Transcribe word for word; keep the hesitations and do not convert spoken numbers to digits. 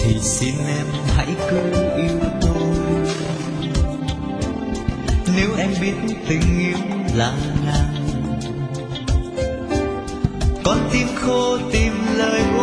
thì xin em hãy cứ yêu tôi. Nếu em biết tình yêu là ngàn, con tim khô tìm lời